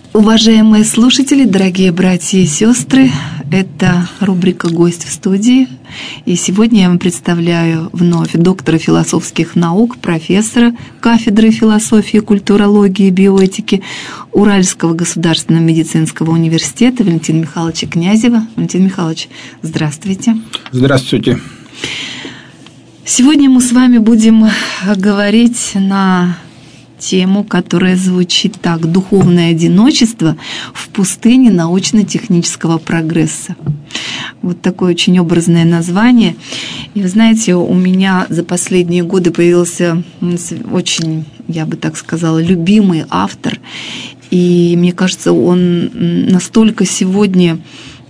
Уважаемые слушатели, дорогие братья и сестры, это рубрика «Гость в студии». И сегодня я вам представляю вновь доктора философских наук, профессора кафедры философии, культурологии и биоэтики Уральского государственного медицинского университета Валентина Михайловича Князева. Валентин Михайлович, здравствуйте. Здравствуйте. Сегодня мы с вами будем говорить на тему, которая звучит так: «Духовное одиночество в пустыне научно-технического прогресса». Вот такое очень образное название. И вы знаете, у меня за последние годы появился очень, я бы так сказала, любимый автор. И мне кажется, он настолько сегодня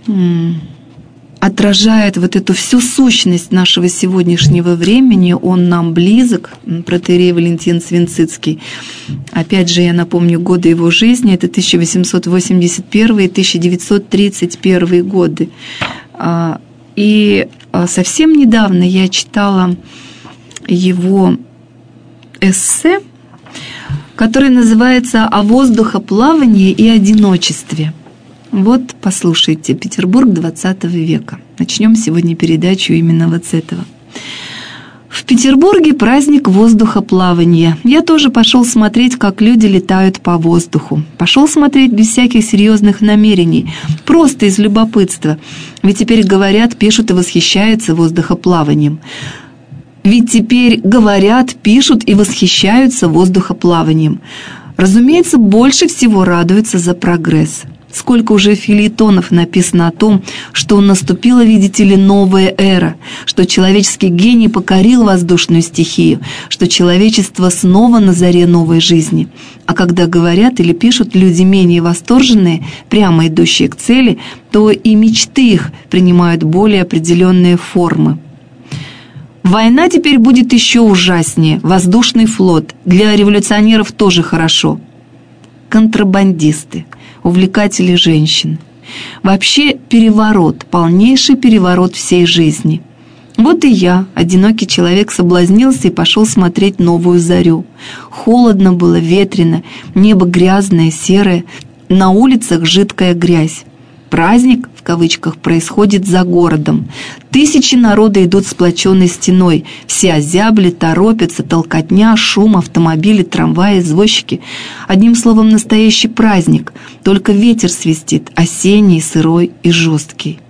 отражает вот эту всю сущность нашего сегодняшнего времени, он нам близок, протоиерей Валентин Свинцицкий. Опять же, я напомню годы его жизни, это 1881 и 1931 годы. И совсем недавно я читала его эссе, которое называется «О воздухоплавании и одиночестве». Вот, послушайте, Петербург XX века. Начнем сегодня передачу именно вот с этого. В Петербурге праздник воздухоплавания. Я тоже пошел смотреть, как люди летают по воздуху. Пошел смотреть без всяких серьезных намерений, просто из любопытства. Ведь теперь говорят, пишут и восхищаются воздухоплаванием. Ведь теперь говорят, пишут и восхищаются воздухоплаванием. Разумеется, больше всего радуются за прогресс. Сколько уже фельетонов написано о том, что наступила, видите ли, новая эра, что человеческий гений покорил воздушную стихию, что человечество снова на заре новой жизни. А когда говорят или пишут люди менее восторженные, прямо идущие к цели, то и мечты их принимают более определенные формы. Война теперь будет еще ужаснее, воздушный флот, для революционеров тоже хорошо. Контрабандисты, увлекатели женщин. Вообще переворот, полнейший переворот всей жизни. Вот и я, одинокий человек, соблазнился и пошел смотреть новую зарю. Холодно было, ветрено, небо грязное, серое, на улицах жидкая грязь. Праздник, в кавычках, происходит за городом. Тысячи народа идут сплоченной стеной. Все озябли, торопятся, толкотня, шум, автомобили, трамваи, извозчики. Одним словом, настоящий праздник. Только ветер свистит, осенний, сырой и жесткий.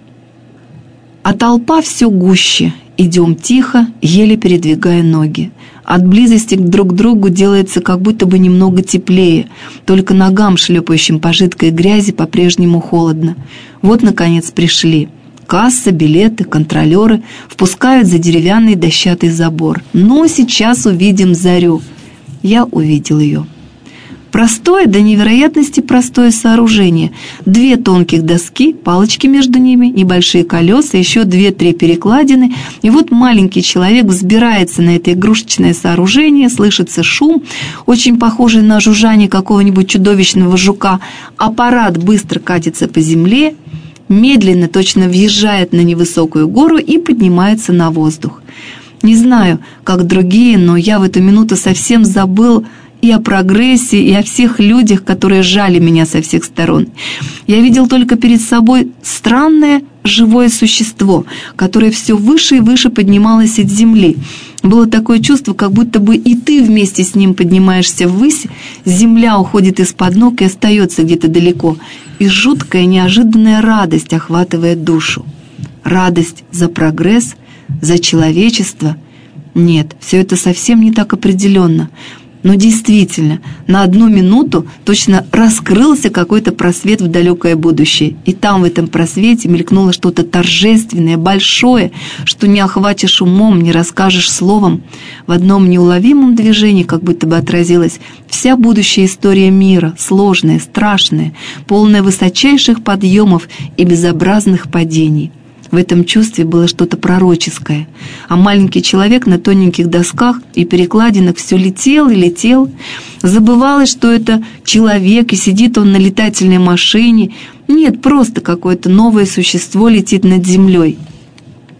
А толпа все гуще. Идем тихо, еле передвигая ноги. От близости друг к другу делается как будто бы немного теплее, только ногам, шлепающим по жидкой грязи, по-прежнему холодно. Вот, наконец, пришли. Касса, билеты, контролеры впускают за деревянный дощатый забор. Ну, сейчас увидим зарю. Я увидел ее. Простое, до невероятности простое сооружение. 2 тонких доски, палочки между ними, небольшие колеса, еще 2-3 перекладины. И вот маленький человек взбирается на это игрушечное сооружение, слышится шум, очень похожий на жужжание какого-нибудь чудовищного жука. Аппарат быстро катится по земле, медленно, точно въезжает на невысокую гору и поднимается на воздух. Не знаю, как другие, но я в эту минуту совсем забыл и о прогрессе, и о всех людях, которые жали меня со всех сторон. Я видел только перед собой странное живое существо, которое все выше и выше поднималось от земли. Было такое чувство, как будто бы и ты вместе с ним поднимаешься ввысь, земля уходит из-под ног и остается где-то далеко, и жуткая неожиданная радость охватывает душу. Радость за прогресс, за человечество. Нет, все это совсем не так определенно. Но действительно, на 1 минуту точно раскрылся какой-то просвет в далекое будущее. И там, в этом просвете, мелькнуло что-то торжественное, большое, что не охватишь умом, не расскажешь словом. В одном неуловимом движении как будто бы отразилась вся будущая история мира, сложная, страшная, полная высочайших подъемов и безобразных падений. В этом чувстве было что-то пророческое, а маленький человек на тоненьких досках и перекладинах все летел и летел. Забывалось, что это человек, и сидит он на летательной машине. Нет, просто какое-то новое существо летит над землей.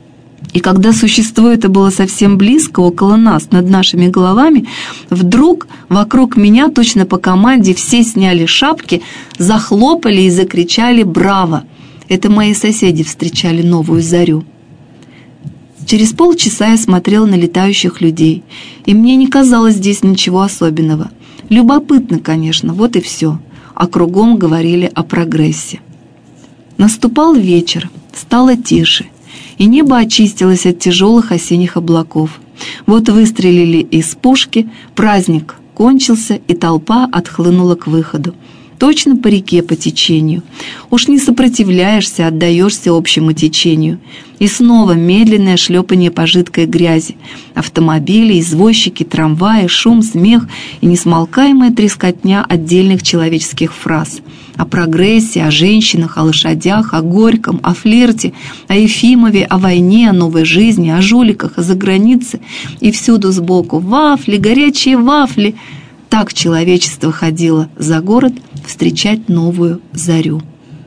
И когда существо это было совсем близко, около нас, над нашими головами, вдруг вокруг меня, точно по команде, все сняли шапки, захлопали и закричали «Браво!». Это мои соседи встречали новую зарю. Через полчаса я смотрела на летающих людей, и мне не казалось здесь ничего особенного. Любопытно, конечно, вот и все. А кругом говорили о прогрессе. Наступал вечер, стало тише, и небо очистилось от тяжелых осенних облаков. Вот выстрелили из пушки, праздник кончился, и толпа отхлынула к выходу. Точно по реке, по течению. Уж не сопротивляешься, отдаешься общему течению. И снова медленное шлепание по жидкой грязи. Автомобили, извозчики, трамваи, шум, смех и несмолкаемая трескотня отдельных человеческих фраз. О прогрессе, о женщинах, о лошадях, о Горьком, о флирте, о Ефимове, о войне, о новой жизни, о жуликах, о загранице. И всюду сбоку вафли, горячие вафли. Так человечество ходило за город встречать новую зарю.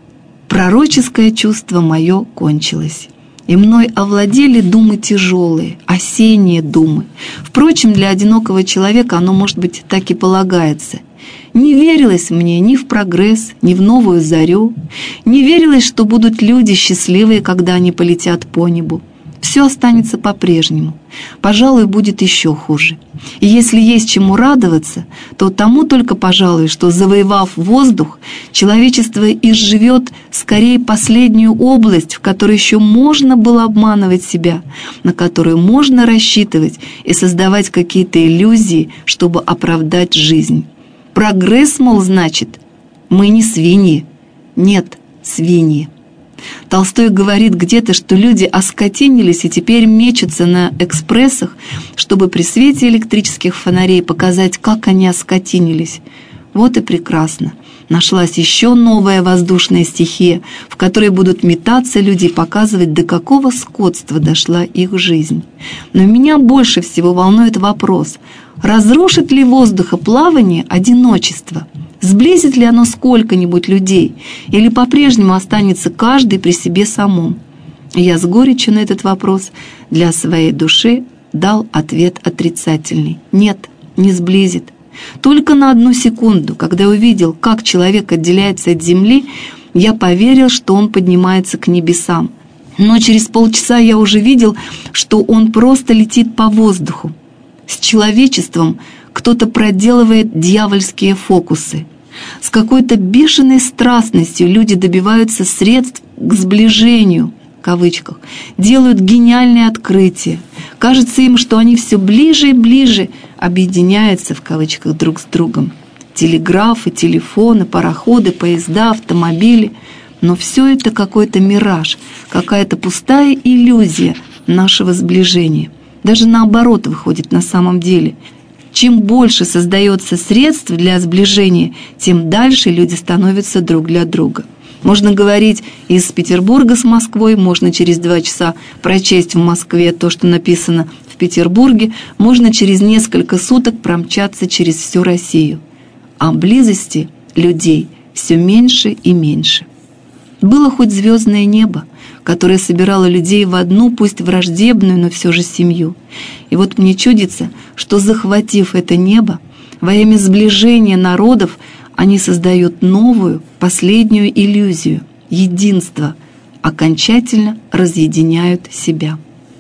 Пророческое чувство мое кончилось, и мной овладели думы тяжелые, осенние думы. Впрочем, для одинокого человека оно, может быть, так и полагается. Не верилось мне ни в прогресс, ни в новую зарю, не верилось, что будут люди счастливые, когда они полетят по небу. Все останется по-прежнему. Пожалуй, будет еще хуже. И если есть чему радоваться, то тому только, пожалуй, что, завоевав воздух, человечество изживет скорее последнюю область, в которой еще можно было обманывать себя, на которую можно рассчитывать и создавать какие-то иллюзии, чтобы оправдать жизнь. Прогресс, мол, значит, мы не свиньи. Нет, свиньи. Толстой говорит где-то, что люди оскотинились и теперь мечутся на экспрессах, чтобы при свете электрических фонарей показать, как они оскотинились. Вот и прекрасно. Нашлась еще новая воздушная стихия, в которой будут метаться люди и показывать, до какого скотства дошла их жизнь. Но меня больше всего волнует вопрос, разрушит ли воздухоплавание одиночество? Сблизит ли оно сколько-нибудь людей, или по-прежнему останется каждый при себе самом? Я с горечью на этот вопрос для своей души дал ответ отрицательный. Нет, не сблизит. Только на одну секунду, когда увидел, как человек отделяется от земли, я поверил, что он поднимается к небесам. Но через полчаса я уже видел, что он просто летит по воздуху. С человечеством кто-то проделывает дьявольские фокусы. С какой-то бешеной страстностью люди добиваются средств к сближению, в кавычках, делают гениальные открытия. Кажется им, что они все ближе и ближе объединяются, в кавычках, друг с другом. Телеграфы, телефоны, пароходы, поезда, автомобили. Но все это какой-то мираж, какая-то пустая иллюзия нашего сближения. Даже наоборот выходит на самом деле. Чем больше создается средств для сближения, тем дальше люди становятся друг для друга. Можно говорить из Петербурга с Москвой, можно через 2 часа прочесть в Москве то, что написано в Петербурге, можно через несколько суток промчаться через всю Россию. А близости людей все меньше и меньше. Было хоть звездное небо, которое собирало людей в одну, пусть враждебную, но все же семью. И вот мне чудится, что, захватив это небо, во имя сближения народов, они создают новую, последнюю иллюзию, единство, окончательно разъединяют себя.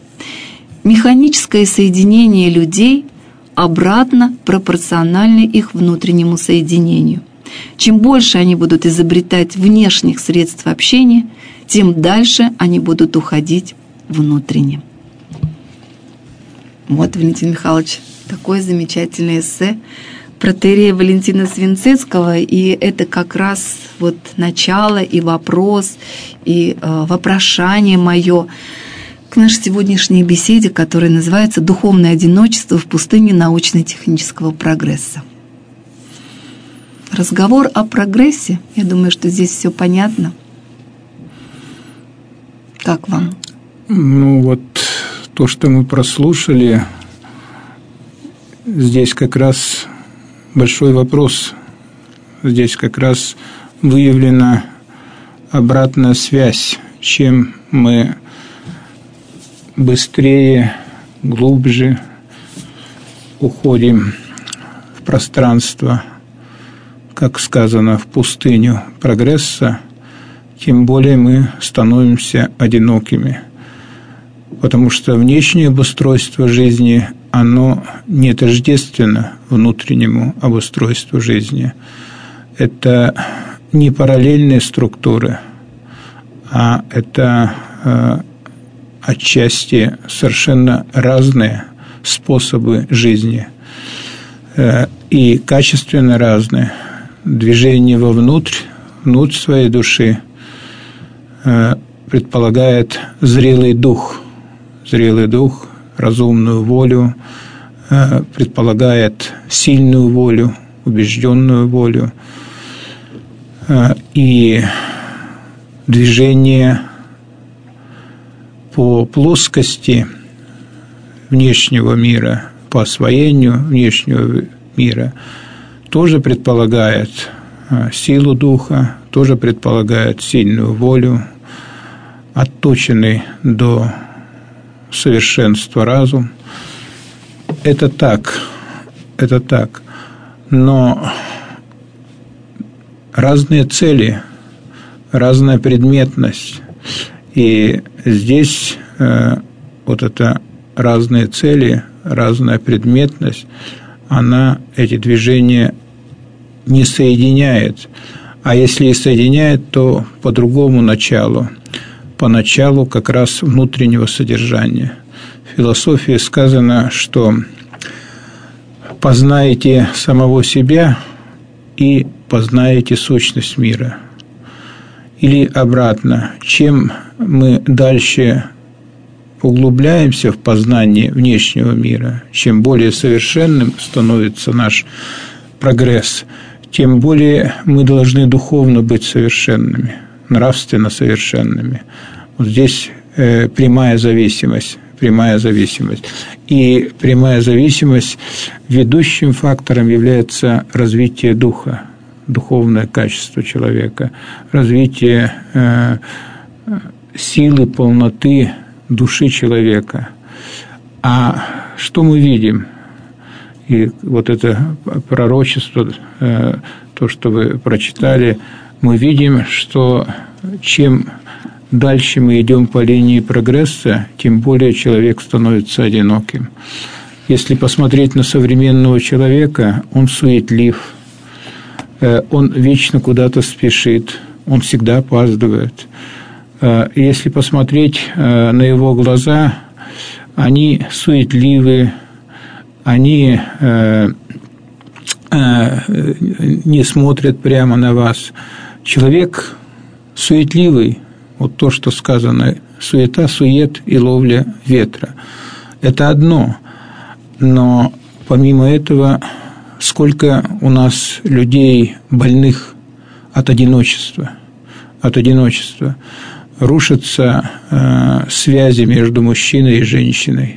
Механическое соединение людей обратно пропорционально их внутреннему соединению. Чем больше они будут изобретать внешних средств общения, тем дальше они будут уходить внутренне. Вот, Валентин Михайлович, такое замечательное эссе протоиерея Валентина Свинцицкого, и это как раз вот начало и вопрос, и вопрошание мое к нашей сегодняшней беседе, которая называется «Духовное одиночество в пустыне научно-технического прогресса». Разговор о прогрессе, я думаю, что здесь все понятно. Как вам? Ну вот то, что мы прослушали, здесь как раз большой вопрос. Здесь как раз выявлена обратная связь, чем мы быстрее, глубже уходим в пространство, как сказано, в пустыню прогресса, тем более мы становимся одинокими. Потому что внешнее обустройство жизни, оно не тождественно внутреннему обустройству жизни. Это не параллельные структуры, а это отчасти совершенно разные способы жизни и качественно разные. Движение вовнутрь своей души предполагает зрелый дух, разумную волю, предполагает сильную волю, убежденную волю и движение по плоскости внешнего мира, по освоению внешнего мира тоже предполагает силу духа, тоже предполагает сильную волю, отточенный до совершенства разум. Это так. Но разные цели, разная предметность. И здесь вот эта разные цели, разная предметность, она эти движения не соединяет. А если и соединяет, то по другому началу. По началу как раз внутреннего содержания. В философии сказано, что познаете самого себя и познаете сущность мира. Или обратно, чем мы дальше углубляемся в познание внешнего мира, чем более совершенным становится наш прогресс, тем более мы должны духовно быть совершенными, нравственно совершенными. Вот здесь прямая зависимость. И прямая зависимость ведущим фактором является развитие духа, духовное качество человека, развитие силы, полноты души человека. А что мы видим? И вот это пророчество, то, что вы прочитали, мы видим, что чем дальше мы идем по линии прогресса, тем более человек становится одиноким. Если посмотреть на современного человека, он суетлив, он вечно куда-то спешит, он всегда опаздывает. Если посмотреть на его глаза, они суетливы, они не смотрят прямо на вас. Человек суетливый, вот то, что сказано, суета, сует и ловля ветра. Это одно. Но помимо этого, сколько у нас людей больных от одиночества. Рушатся связи между мужчиной и женщиной.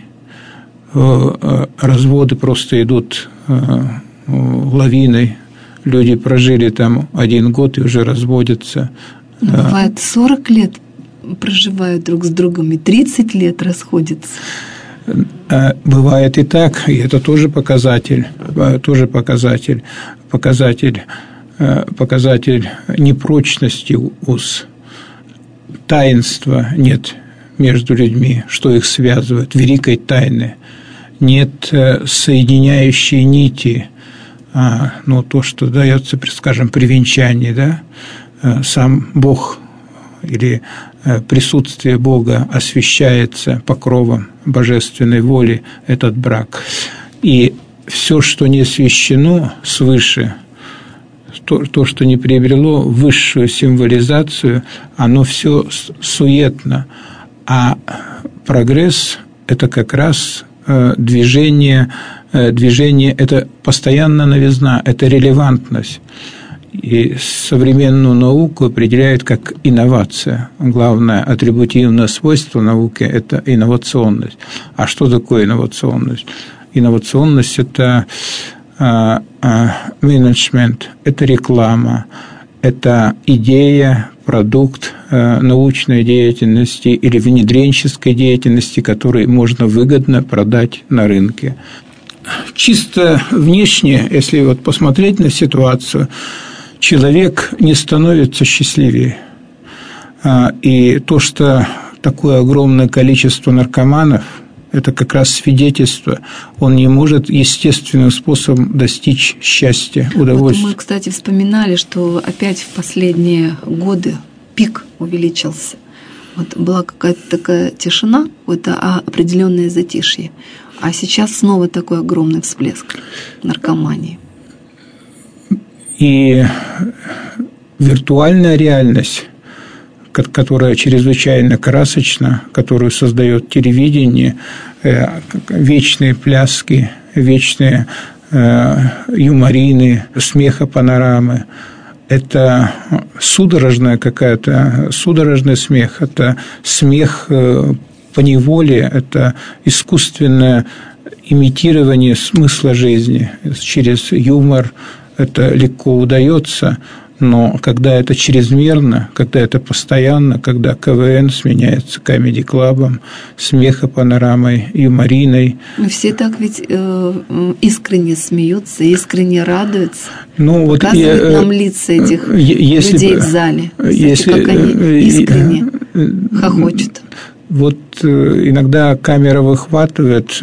Разводы просто идут лавиной. Люди прожили там 1 год и уже разводятся. Бывает, 40 лет проживают друг с другом, и 30 лет расходятся. Бывает и так, и это тоже показатель непрочности уз. Таинства нет между людьми, что их связывает, великой тайны. Нет соединяющей нити, то, что дается, скажем, при венчании, да? Сам Бог или присутствие Бога освящается покровом божественной воли, этот брак. И все, что не освящено свыше, то, что не приобрело высшую символизацию, оно все суетно. А прогресс – это как раз движение – это постоянная новизна, это релевантность. И современную науку определяют как инновация. Главное атрибутивное свойство науки – это инновационность. А что такое инновационность? Инновационность – это менеджмент, это реклама, это идея, продукт, научной деятельности или внедренческой деятельности, которые можно выгодно продать на рынке. Чисто внешне, если вот посмотреть на ситуацию, человек не становится счастливее. И то, что такое огромное количество наркоманов, это как раз свидетельство. Он не может естественным способом достичь счастья, удовольствия. Вот мы, кстати, вспоминали, что опять в последние годы пик увеличился. Вот была какая-то такая тишина, какое-то определенное затишье. А сейчас снова такой огромный всплеск наркомании. И виртуальная реальность, которая чрезвычайно красочна, которую создает телевидение, вечные пляски, вечные юморины, смехопанорамы. Это судорожный смех, это смех поневоле, это искусственное имитирование смысла жизни через юмор. Это легко удается, но когда это чрезмерно, когда это постоянно, когда КВН сменяется комеди-клабом, смехопанорамой, юмориной. Все так ведь искренне смеются, искренне радуются. Ну, вот показывают нам лица этих людей в зале. Кстати, как они искренне хохочут. Вот иногда камера выхватывает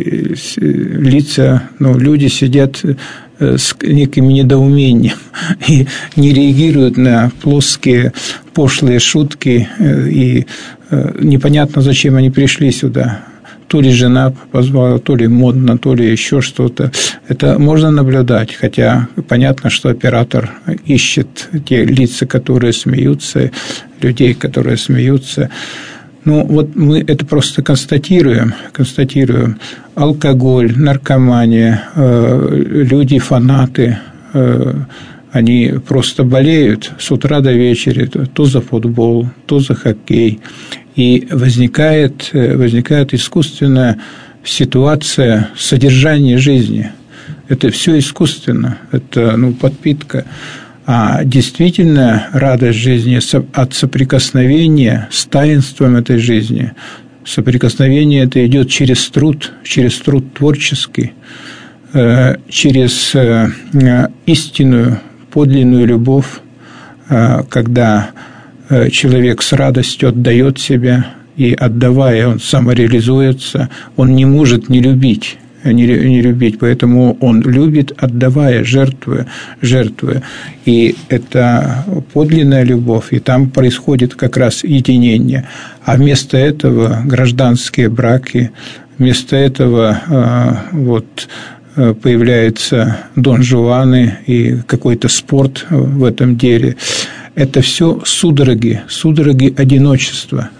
лица, люди сидят с неким недоумением и не реагируют на плоские, пошлые шутки, и непонятно, зачем они пришли сюда. То ли жена позвала, то ли модно, то ли еще что-то. Это можно наблюдать, хотя понятно, что оператор ищет те лица, которые смеются, людей, которые смеются. Ну, вот мы это просто констатируем. Алкоголь, наркомания, люди-фанаты, они просто болеют с утра до вечера, то за футбол, то за хоккей. И возникает искусственная ситуация содержания жизни. Это все искусственно, это подпитка. А действительно радость жизни от соприкосновения с таинством этой жизни. Соприкосновение это идет через труд творческий, через истинную, подлинную любовь, когда человек с радостью отдает себя, и отдавая, он самореализуется, он не может не любить, поэтому он любит, отдавая, жертвуя. И это подлинная любовь, и там происходит как раз единение. А вместо этого гражданские браки, вместо этого появляются Дон Жуаны и какой-то спорт в этом деле. Это все судороги одиночества.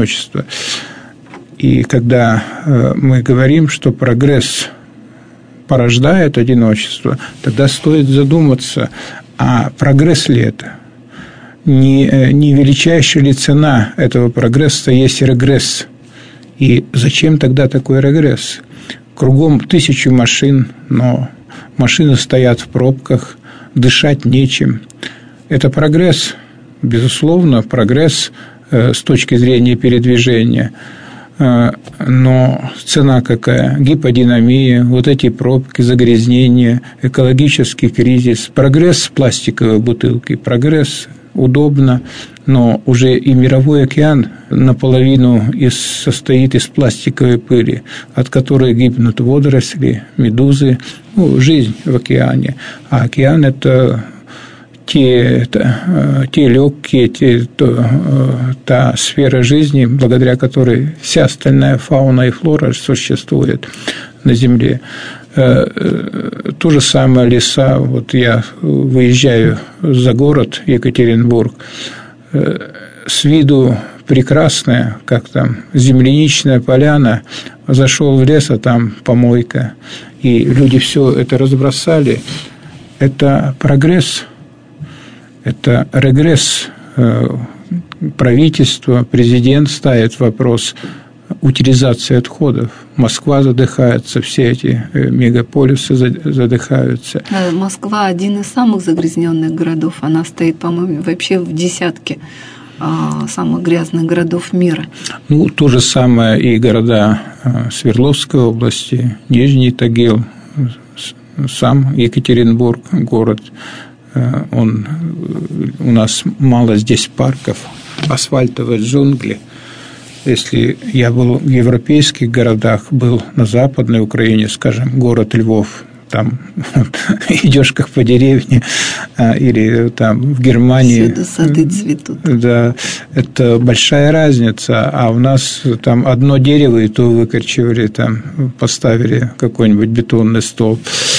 И когда мы говорим, что прогресс порождает одиночество, тогда стоит задуматься, а прогресс ли это? Не величайшая ли цена этого прогресса есть регресс? И зачем тогда такой регресс? Кругом 1000 машин, но машины стоят в пробках, дышать нечем. Это прогресс, безусловно, прогресс с точки зрения передвижения. Но цена какая? Гиподинамия, вот эти пробки, загрязнения, экологический кризис, прогресс пластиковой бутылки, прогресс удобно, но уже и мировой океан наполовину состоит из пластиковой пыли, от которой гибнут водоросли, медузы, жизнь в океане. А океан – это те легкие, та сфера жизни, благодаря которой вся остальная фауна и флора существует на Земле. То же самое леса. Вот я выезжаю за город Екатеринбург, с виду прекрасная, как там, земляничная поляна, зашел в лес, а там помойка, и люди все это разбросали. Это прогресс. Это регресс. Правительство, президент ставит вопрос утилизации отходов. Москва задыхается, все эти мегаполисы задыхаются. Москва один из самых загрязненных городов. Она стоит, по-моему, вообще в десятке самых грязных городов мира. Ну, то же самое и города Свердловской области, Нижний Тагил, сам Екатеринбург, город. У нас мало здесь парков, асфальтовые джунгли. Если я был в европейских городах, был на Западной Украине, скажем, город Львов, там идешь как по деревне, или там в Германии. Всюду сады цветут. Да, это большая разница. А у нас там одно дерево, и то выкорчевали, там поставили какой-нибудь бетонный столб.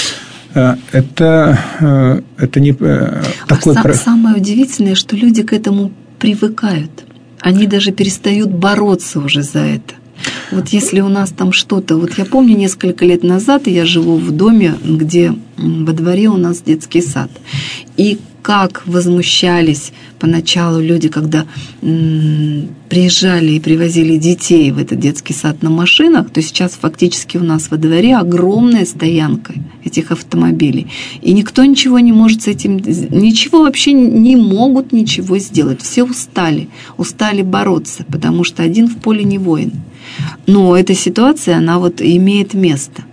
Это не такой... Самое удивительное, что люди к этому привыкают. Они даже перестают бороться уже за это. Вот если у нас там что-то... Вот я помню, несколько лет назад я живу в доме, где во дворе у нас детский сад. И как возмущались поначалу люди, когда приезжали и привозили детей в этот детский сад на машинах, то сейчас фактически у нас во дворе огромная стоянка этих автомобилей. И никто ничего не может с этим... Ничего вообще не могут ничего сделать. Все устали бороться, потому что один в поле не воин. Но эта ситуация, она вот имеет место.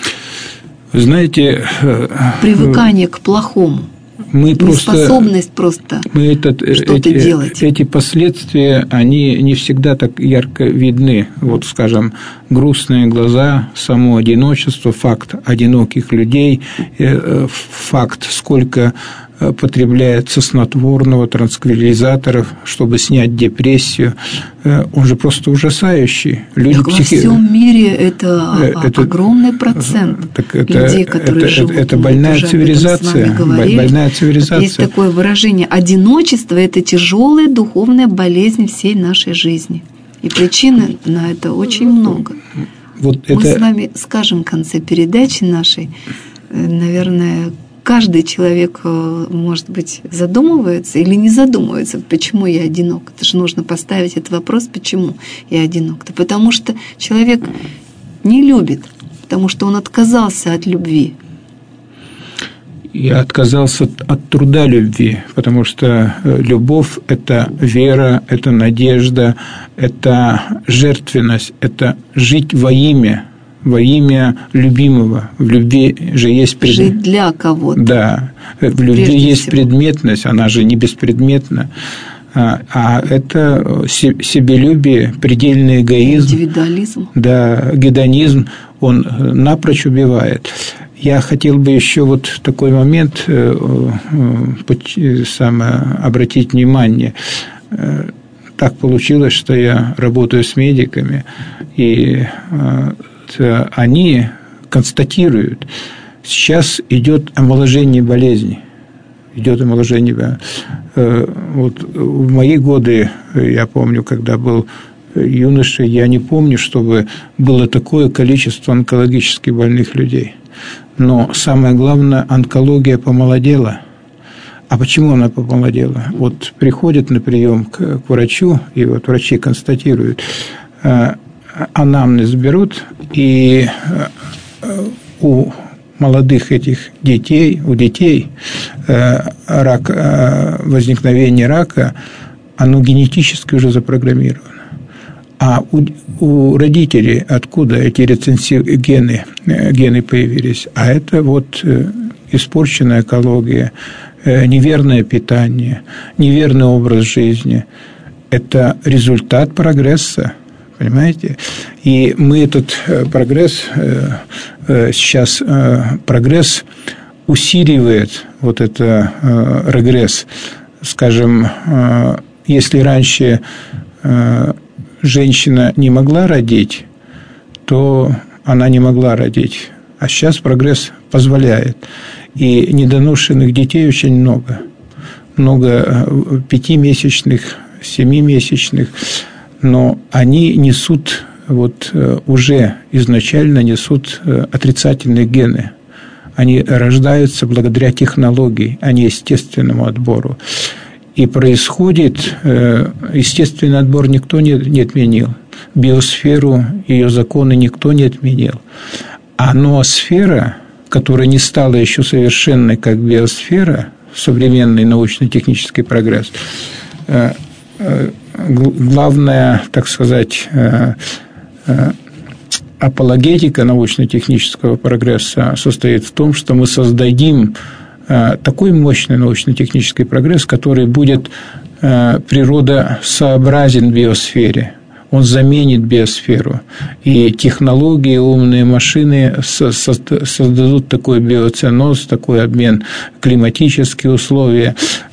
Вы знаете... Привыкание к плохому. Неспособность просто что-то делать. Эти последствия, они не всегда так ярко видны. Вот, скажем, грустные глаза, само одиночество, факт одиноких людей, факт, сколько потребляется снотворного, транквилизаторов, чтобы снять депрессию, он же просто ужасающий. Люди во всем мире это огромный процент людей, которые живут. Это больная цивилизация. Больная цивилизация. Есть такое выражение: одиночество – это тяжелая духовная болезнь всей нашей жизни. И причин на это очень много. Мы с вами скажем в конце передачи нашей, наверное, каждый человек, может быть, задумывается или не задумывается, почему я одинок. Это же нужно поставить этот вопрос, почему я одинок. Да потому что человек не любит, потому что он отказался от любви. Я отказался от труда любви, потому что любовь – это вера, это надежда, это жертвенность, это жить во имя любимого. В любви же есть жить для кого-то. Да, в любви есть предметность, она же не беспредметна. А это себелюбие, предельный эгоизм. Индивидуализм. Да, гедонизм, он напрочь убивает. Я хотел бы еще вот такой момент обратить внимание. Так получилось, что я работаю с медиками, и они констатируют, сейчас идет омоложение болезни. Вот в мои годы, я помню, когда был юношей, я не помню, чтобы было такое количество онкологически больных людей. Но самое главное, онкология помолодела. А почему она помолодела? Вот приходят на прием к врачу, и вот врачи констатируют, анамнез берут, и у молодых этих детей, возникновение рака, оно генетически уже запрограммировано. А у родителей откуда эти рецессивные гены появились? А это вот испорченная экология, неверное питание, неверный образ жизни. Это результат прогресса, понимаете? И мы этот прогресс, сейчас прогресс усиливает вот это регресс. Скажем, если раньше женщина не могла родить, то она не могла родить. А сейчас прогресс позволяет. И недоношенных детей очень много. Много 5-месячных, 7-месячных. Но они несут, вот уже изначально несут отрицательные гены. Они рождаются благодаря технологии, а не естественному отбору. И происходит, естественный отбор никто не отменил. Биосферу, ее законы никто не отменил. А ноосфера, которая не стала еще совершенной, как биосфера, современный научно-технический прогресс, главная, так сказать, апологетика научно-технического прогресса состоит в том, что мы создадим такой мощный научно-технический прогресс, который будет природосообразен биосфере. Он заменит биосферу. И технологии, умные машины создадут такой биоценоз, такой обмен, климатические условия,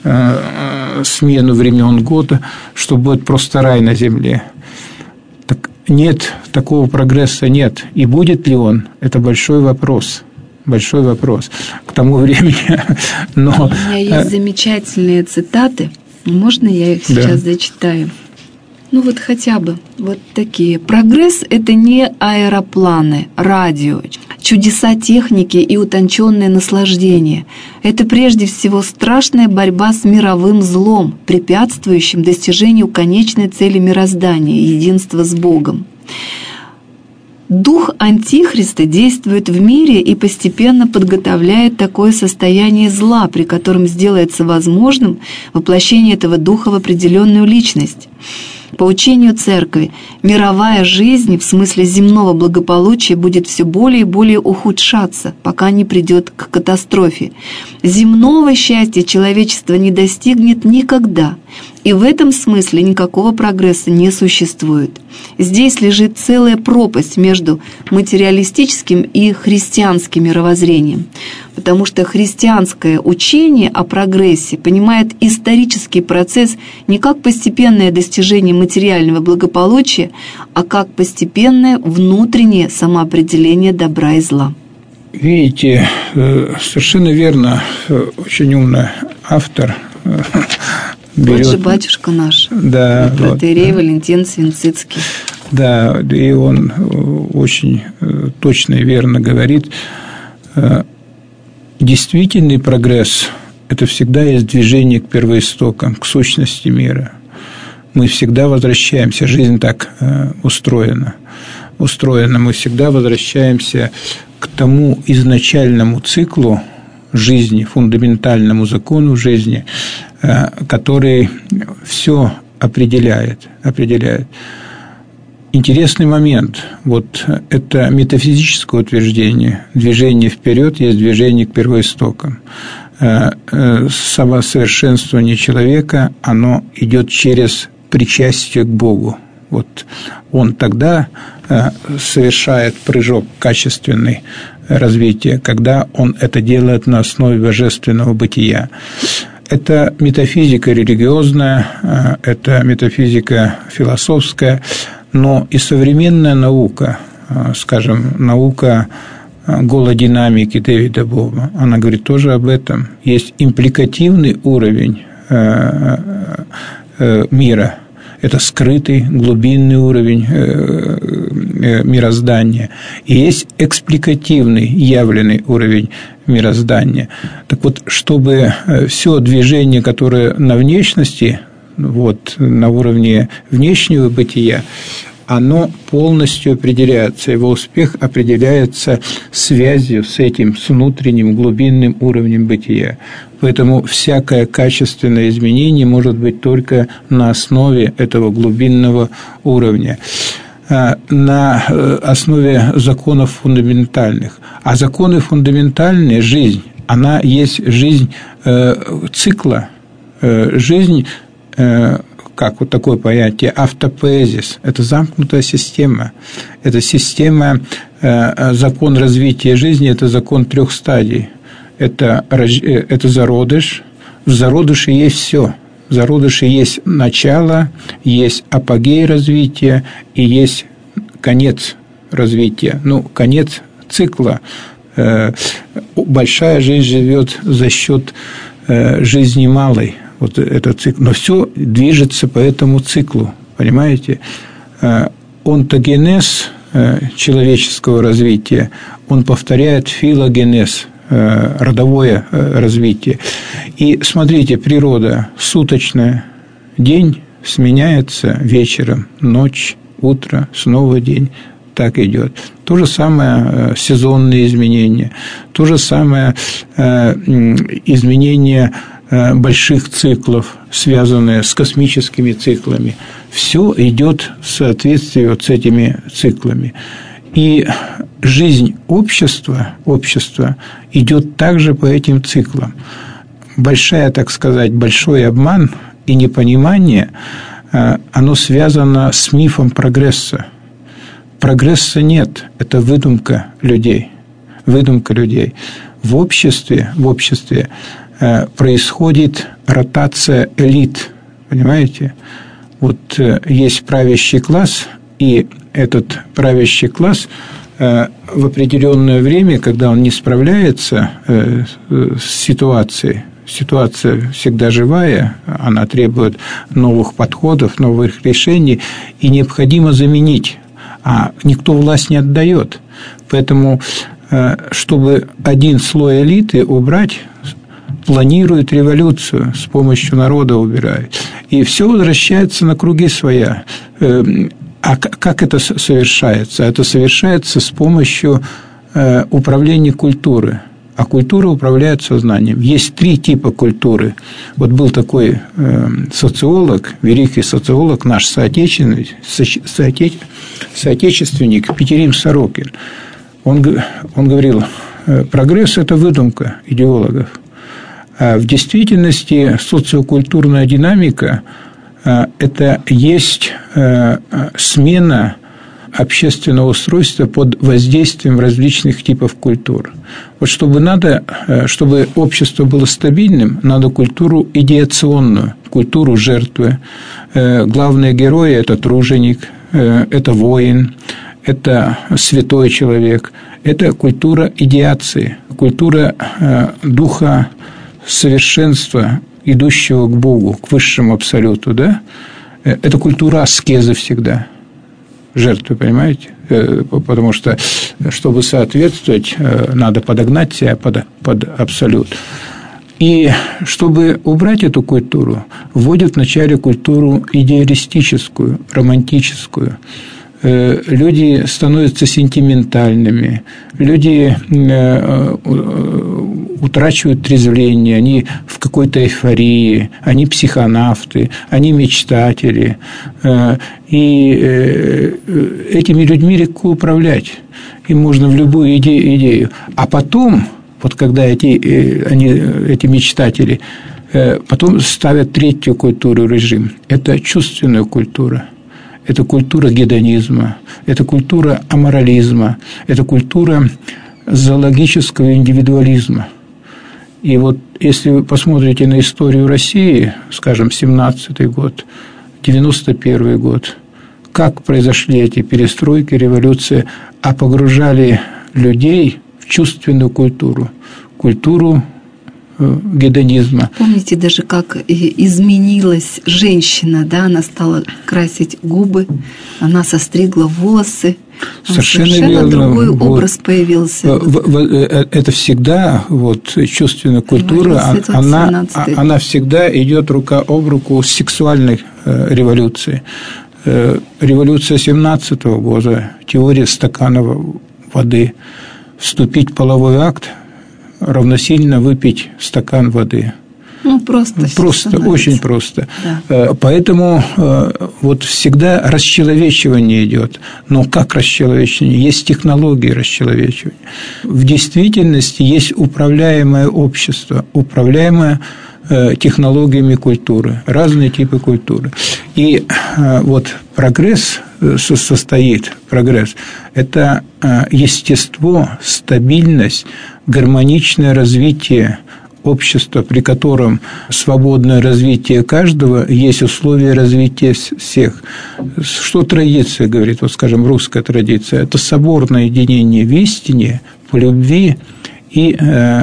смену времен года, что будет просто рай на земле. Так нет, такого прогресса нет. И будет ли он? Это большой вопрос. Большой вопрос. К тому времени... Но... У меня есть замечательные цитаты. Можно я их сейчас зачитаю? Ну вот хотя бы вот такие. Прогресс – это не аэропланы, радио, чудеса техники и утонченное наслаждение. Это прежде всего страшная борьба с мировым злом, препятствующим достижению конечной цели мироздания – единства с Богом. Дух Антихриста действует в мире и постепенно подготовляет такое состояние зла, при котором сделается возможным воплощение этого духа в определенную личность. По учению Церкви, мировая жизнь в смысле земного благополучия будет все более и более ухудшаться, пока не придет к катастрофе. Земного счастья человечество не достигнет никогда, и в этом смысле никакого прогресса не существует. Здесь лежит целая пропасть между материалистическим и христианским мировоззрением, потому что христианское учение о прогрессе понимает исторический процесс не как постепенное достижение материального благополучия, а как постепенное внутреннее самоопределение добра и зла. Видите, совершенно верно, очень умный автор берет... Вот же батюшка наш, протоиерей Валентин Свинцицкий. Да, и он очень точно и верно говорит, действительный прогресс – это всегда есть движение к первоистокам, к сущности мира. Мы всегда возвращаемся, жизнь так устроена, мы всегда возвращаемся к тому изначальному циклу жизни, фундаментальному закону жизни, который все определяет. Интересный момент. Вот это метафизическое утверждение. Движение вперед есть движение к первоистокам. Самосовершенствование человека, оно идет через причастие к Богу. Вот он тогда совершает прыжок качественный развития, когда он это делает на основе божественного бытия. Это метафизика религиозная, это метафизика философская, но и современная наука, скажем, наука голодинамики Дэвида Боума, она говорит тоже об этом. Есть импликативный уровень мира. Это скрытый, глубинный уровень мироздания. И есть экспликативный, явленный уровень мироздания. Так вот, чтобы все движение, которое на внешности, вот, на уровне внешнего бытия, оно полностью определяется, его успех определяется связью с этим, с внутренним глубинным уровнем бытия. Поэтому всякое качественное изменение может быть только на основе этого глубинного уровня, на основе законов фундаментальных. А законы фундаментальные, жизнь, она есть жизнь цикла, жизнь, как вот такое понятие, автопоэзис. Это замкнутая система. Это система, закон развития жизни, это закон 3 стадий. Это зародыш. В зародыше есть все. В зародыше есть начало, есть апогей развития и есть конец развития. Конец цикла. Большая жизнь живет за счет жизни малой. Вот этот цикл. Но все движется по этому циклу, понимаете? Онтогенез человеческого развития, он повторяет филогенез, родовое развитие. И смотрите, природа суточная, день сменяется вечером, ночь, утро, снова день. Так идет. То же самое сезонные изменения, то же самое изменение больших циклов, связанные с космическими циклами. Все идет в соответствии вот с этими циклами. И жизнь общества идет также по этим циклам. Большой обман и непонимание, оно связано с мифом прогресса. Прогресса нет, это выдумка людей. В обществе происходит ротация элит, понимаете? Вот есть правящий класс, и этот правящий класс в определенное время, когда он не справляется с ситуацией, ситуация всегда живая, она требует новых подходов, новых решений, и необходимо заменить, а никто власть не отдает. Поэтому, чтобы один слой элиты убрать, планирует революцию, с помощью народа убирает. И все возвращается на круги своя. А как это совершается? Это совершается с помощью управления культуры. А культура управляет сознанием. Есть 3 типа культуры. Вот был такой социолог, великий социолог, наш соотечественник Петерим Сорокин. Он говорил, прогресс – это выдумка идеологов. А в действительности социокультурная динамика – это есть смена общественного устройства под воздействием различных типов культур. Вот чтобы общество было стабильным, надо культуру идеационную, культуру жертвы. Главные герои – это труженик, это воин, это святой человек. Это культура идеации, культура духа совершенства, идущего к Богу, к высшему абсолюту, да? Это культура аскезы всегда, жертвы, понимаете? Потому что, чтобы соответствовать, надо подогнать себя под абсолют. И чтобы убрать эту культуру, вводят вначале культуру идеалистическую, романтическую. Люди становятся сентиментальными, люди утрачивают трезвление, они в какой-то эйфории, они психонавты, они мечтатели. И этими людьми легко управлять. Им можно в любую идею. А потом, вот когда эти мечтатели, потом ставят 3-ю культуру, режим. Это чувственная культура. Это культура гедонизма, это культура аморализма, это культура зоологического индивидуализма. И вот если вы посмотрите на историю России, скажем, 17-й год, 91-й год, как произошли эти перестройки, революции, а погружали людей в чувственную культуру, культуру гедонизма. Помните даже, как изменилась женщина, да? Она стала красить губы, она состригла волосы. Совершенно другой образ появился. Это всегда чувственная культура, она всегда идет рука об руку с сексуальной революцией. Революция 17-го года, теория стакана воды, вступить в половой акт равносильно выпить стакан воды. Просто, очень просто. Да. Поэтому всегда расчеловечивание идет. Но как расчеловечивание? Есть технологии расчеловечивания. В действительности есть управляемое общество, управляемое технологиями культуры, разные типы культуры. И прогресс – это естество, стабильность, гармоничное развитие общества, при котором свободное развитие каждого есть условия развития всех. Что традиция говорит, скажем, русская традиция? Это соборное единение в истине, по любви и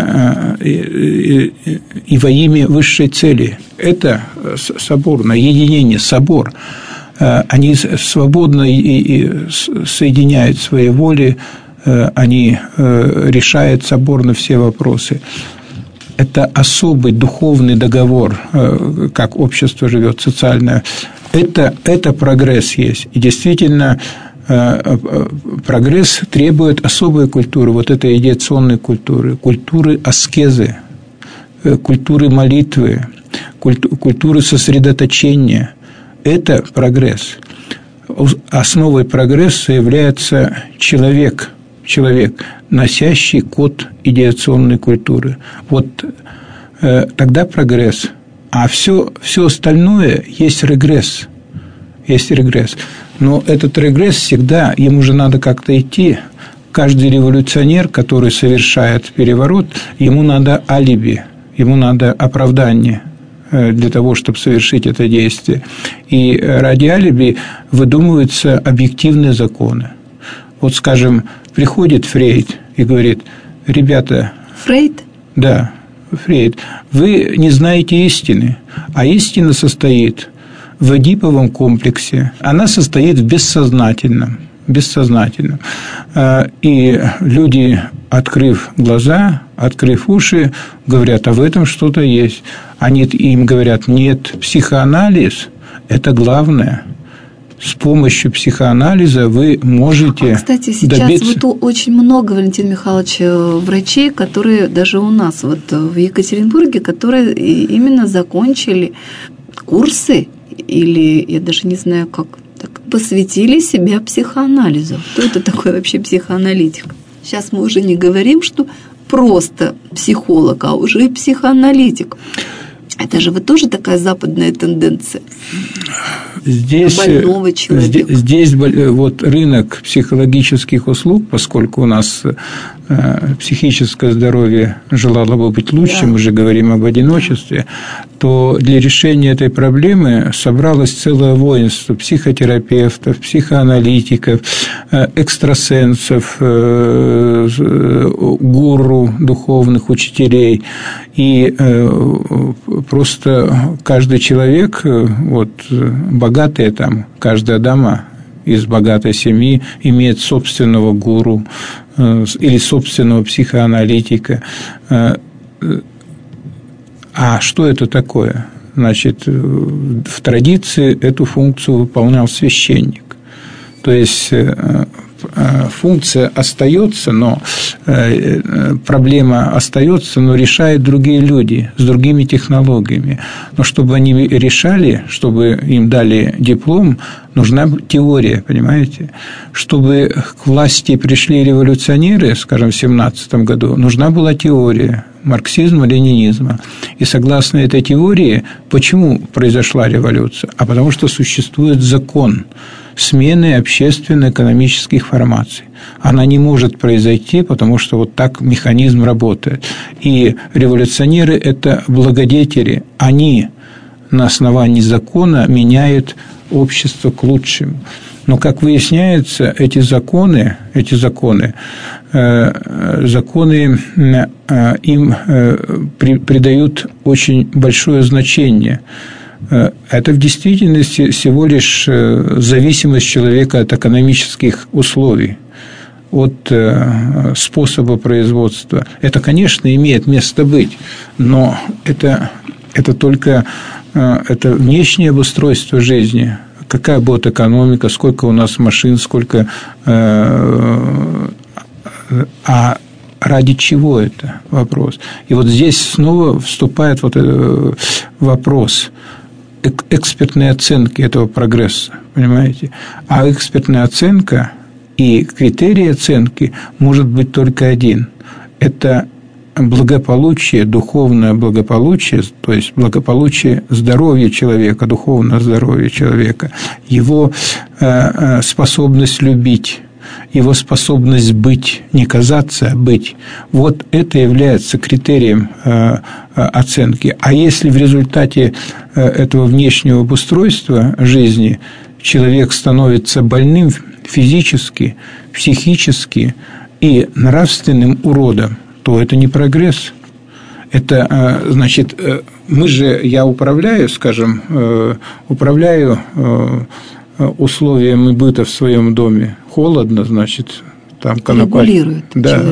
во имя высшей цели. Это соборное единение, собор. Они свободно и соединяют свои воли, они решают соборно все вопросы. Это особый духовный договор, как общество живет, социальное. Это прогресс есть. И действительно, прогресс требует особой культуры, этой идеационной культуры, культуры аскезы. культуры молитвы, культуры сосредоточения. Это прогресс. Основой прогресса является человек, носящий код идеационной культуры. Вот тогда прогресс. А все остальное есть регресс. Но этот регресс всегда, ему же надо как-то идти. Каждый революционер, который совершает переворот, ему надо алиби, ему надо оправдание для того, чтобы совершить это действие. И ради алиби выдумываются объективные законы. Вот, скажем, приходит Фрейд и говорит: ребята... Фрейд? Да, Фрейд. Вы не знаете истины, а истина состоит в эдиповом комплексе. Она состоит в бессознательном. И люди, открыв глаза, открыв уши, говорят: а в этом что-то есть. Они им говорят: нет, психоанализ – это главное. С помощью психоанализа вы можете кстати, сейчас добиться... вот очень много, Валентин Михайлович, врачей, которые даже у нас вот в Екатеринбурге, которые именно закончили курсы, или я даже не знаю, как так, посвятили себя психоанализу. Кто это такой вообще психоаналитик? Сейчас мы уже не говорим, что просто психолог, а уже и психоаналитик. Это же вот тоже такая западная тенденция. Здесь вот рынок психологических услуг, поскольку у нас психическое здоровье желало бы быть лучше, мы же говорим об одиночестве, то для решения этой проблемы собралось целое воинство психотерапевтов, психоаналитиков, экстрасенсов, гуру, духовных учителей. И просто каждый человек, вот, богатые там, каждая дама из богатой семьи имеет собственного гуру или собственного психоаналитика. А что это такое? Значит, в традиции эту функцию выполнял священник. То есть функция остается, но проблема остается, но решают другие люди с другими технологиями. Но чтобы они решали, чтобы им дали диплом, нужна теория, понимаете? Чтобы к власти пришли революционеры, скажем, в 1917 году, нужна была теория марксизма, ленинизма. И согласно этой теории, почему произошла революция? А потому что существует закон смены общественно-экономических формаций. Она не может произойти, потому что вот так механизм работает. И революционеры – это благодетели. Они на основании закона меняют общество к лучшему. Но, как выясняется, эти законы им придают очень большое значение. Это в действительности всего лишь зависимость человека от экономических условий, от способа производства. Это, конечно, имеет место быть, но это только это внешнее обустройство жизни. Какая будет экономика, сколько у нас машин, сколько... А ради чего это вопрос? И вот здесь снова вступает вот вопрос экспертной оценки этого прогресса, понимаете? А экспертная оценка и критерий оценки может быть только один. Это благополучие, духовное благополучие, то есть благополучие здоровья человека, духовное здоровье человека, его способность любить, его способность быть, не казаться, а быть. Вот это является критерием оценки. А если в результате этого внешнего обустройства жизни человек становится больным физически, психически и нравственным уродом, то это не прогресс. Это, значит, я управляю, скажем, условиями быта в своем доме. Холодно, значит, там регулирует. Да.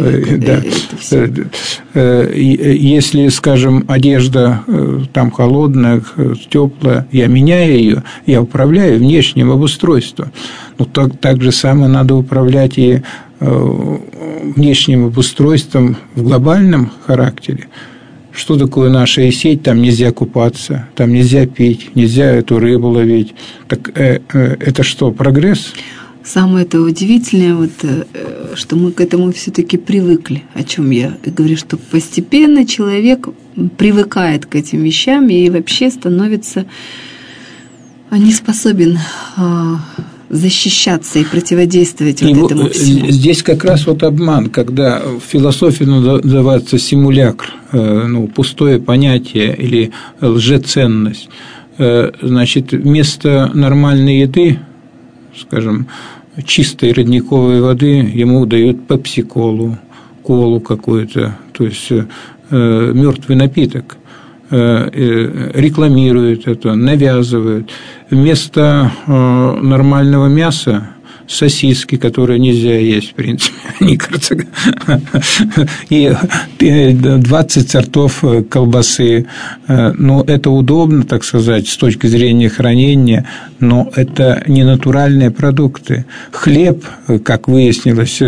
Если, скажем, одежда там холодная, теплая, я меняю ее, я управляю внешним обустройством. Но так же самое надо управлять и внешним обустройством в глобальном характере, что такое наша сеть, там нельзя купаться, там нельзя пить, нельзя эту рыбу ловить. Так это что, прогресс? Самое это удивительное, вот, что мы к этому все-таки привыкли, о чем я говорю, что постепенно человек привыкает к этим вещам и вообще становится не способен защищаться и противодействовать вот этому всему. Здесь как раз вот обман, когда в философии называется симулякр, пустое понятие или лжеценность. Значит, вместо нормальной еды, скажем, чистой родниковой воды ему дают пепси-колу, колу какую-то, то есть мертвый напиток. Рекламируют это, навязывают. Вместо нормального мяса сосиски, которые нельзя есть, в принципе, они, кажется, и 20 сортов колбасы. Ну, это удобно, так сказать, с точки зрения хранения, но это не натуральные продукты. Хлеб, как выяснилось,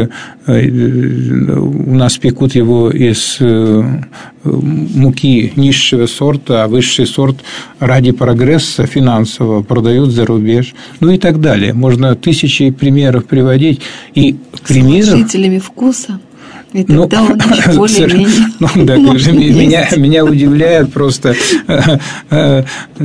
у нас пекут его из муки низшего сорта, а высший сорт ради прогресса финансового продают за рубеж, ну и так далее. Можно тысячи примеров приводить. И примеров... С жителями вкуса. И тогда он еще более-менее... Меня удивляет просто, я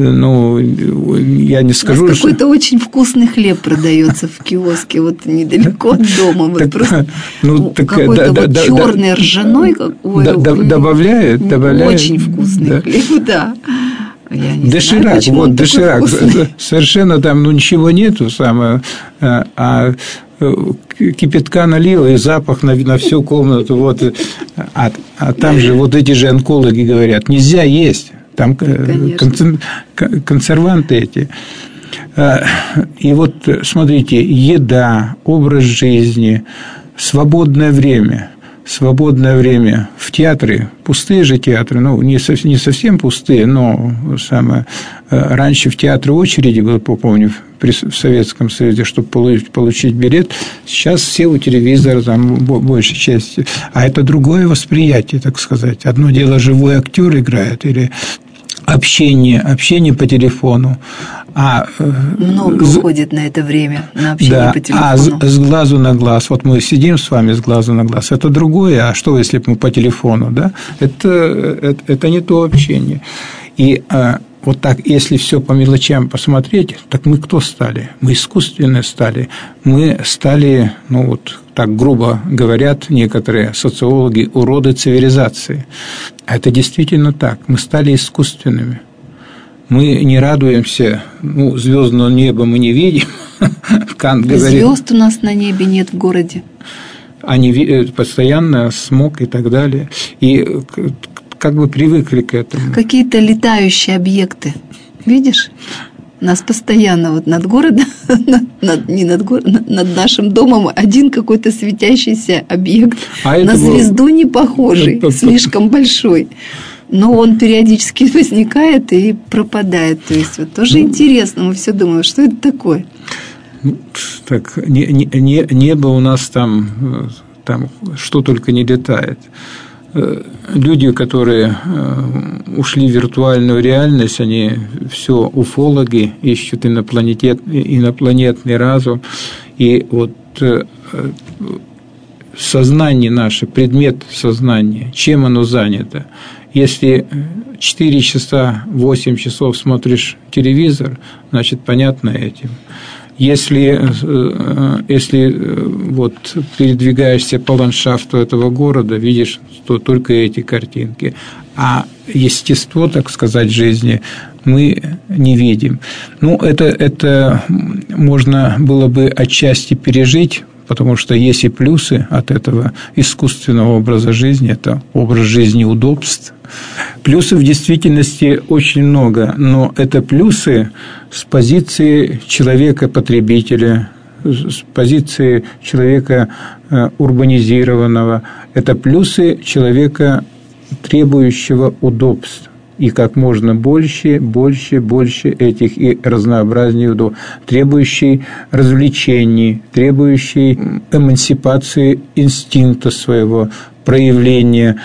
не скажу... У нас какой-то очень вкусный хлеб продается в киоске, вот недалеко от дома. Вот просто какой-то вот черный, ржаной. Добавляют. Очень вкусный хлеб, да. Доширак, вот доширак. Совершенно там ничего нету, а кипятка налила, и запах на всю комнату. Вот, а там же вот эти же онкологи говорят, нельзя есть, там консерванты эти. И вот смотрите, еда, образ жизни, свободное время в театре, пустые же театры, не совсем пустые, но раньше в театры очереди было, помню, в Советском Союзе, чтобы получить билет. Сейчас все у телевизора, там большей части. А это другое восприятие, так сказать. Одно дело, живой актер играет, или общение по телефону. Много уходит на это время, на общение по телефону. А с глазу на глаз, вот мы сидим с вами с глазу на глаз, это другое, а что, если мы по телефону, да? Это не то общение. И вот так, если все по мелочам посмотреть, так мы кто стали? Мы искусственные стали. Мы стали, так грубо говорят некоторые социологи, уроды цивилизации. А это действительно так. Мы стали искусственными. Мы не радуемся, звездного неба мы не видим. Кант говорит, звезд у нас на небе нет в городе. Они постоянно смог и так далее. И как бы привыкли к этому. Какие-то летающие объекты. Видишь? У нас постоянно вот над городом, над нашим домом один какой-то светящийся объект, на звезду не похожий, слишком большой. Но он периодически возникает и пропадает. То есть вот тоже интересно, мы все думаем, что это такое. Так, небо у нас там что только не летает. Люди, которые ушли в виртуальную реальность, они все уфологи, ищут инопланетный разум. И вот сознание наше, предмет сознания, чем оно занято? Если 4 часа, 8 часов смотришь телевизор, значит, понятно этим. Если вот передвигаешься по ландшафту этого города, видишь, то только эти картинки. А естество, так сказать, жизни мы не видим. Это можно было бы отчасти пережить, потому что есть и плюсы от этого искусственного образа жизни, это образ жизни удобств. Плюсов в действительности очень много, но это плюсы с позиции человека-потребителя, с позиции человека урбанизированного. Это плюсы человека, требующего удобств. И как можно больше этих и разнообразнее удобств, требующий развлечений, требующий эмансипации инстинкта своего, проявление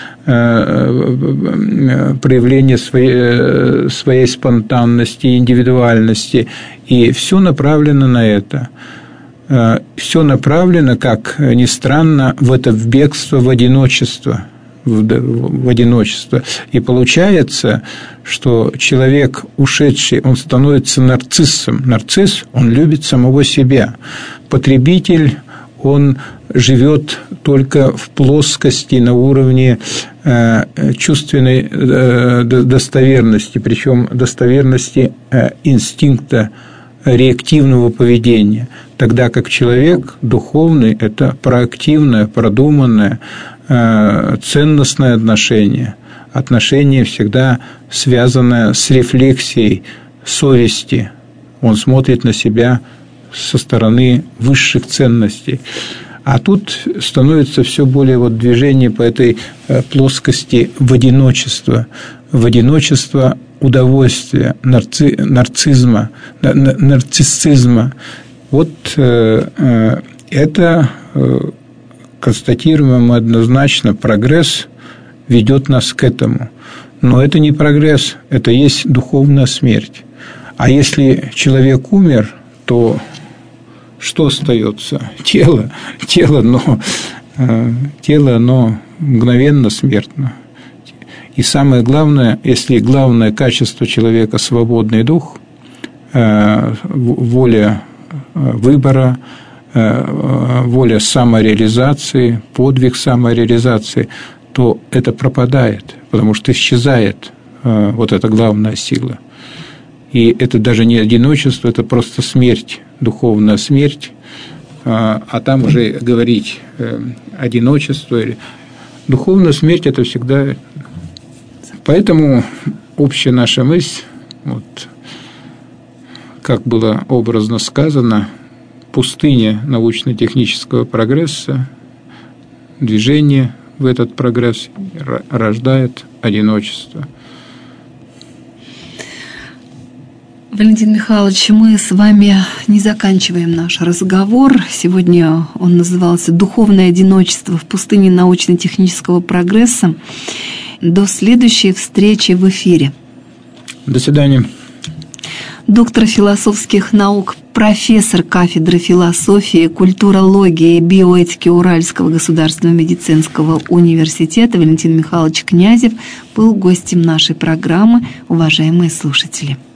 своей спонтанности, индивидуальности. И все направлено на это. Все направлено, как ни странно, в бегство в одиночество. В одиночество. И получается, что человек, ушедший, он становится нарциссом. Нарцисс, он любит самого себя. Потребитель, он живет только в плоскости, на уровне чувственной достоверности, причем достоверности инстинкта реактивного поведения, тогда как человек духовный – это проактивное, продуманное, ценностное отношение всегда связанное с рефлексией совести. Он смотрит на себя со стороны высших ценностей. А тут становится все более движение по этой плоскости в одиночество удовольствия, нарциссизма. Это констатируем мы однозначно, прогресс ведет нас к этому. Но это не прогресс, это есть духовная смерть. А если человек умер, то что остается? Тело, оно мгновенно смертно. И самое главное, если главное качество человека – свободный дух, воля выбора, воля самореализации, подвиг самореализации, то это пропадает, потому что исчезает эта главная сила. И это даже не одиночество, это просто смерть, духовная смерть, а там уже говорить одиночество или духовная смерть – это всегда. Поэтому общая наша мысль, как было образно сказано, пустыня научно-технического прогресса, движение в этот прогресс рождает одиночество. Валентин Михайлович, мы с вами не заканчиваем наш разговор. Сегодня он назывался «Духовное одиночество в пустыне научно-технического прогресса». До следующей встречи в эфире. До свидания. Доктор философских наук, профессор кафедры философии, культурологии и биоэтики Уральского государственного медицинского университета Валентин Михайлович Князев был гостем нашей программы. Уважаемые слушатели.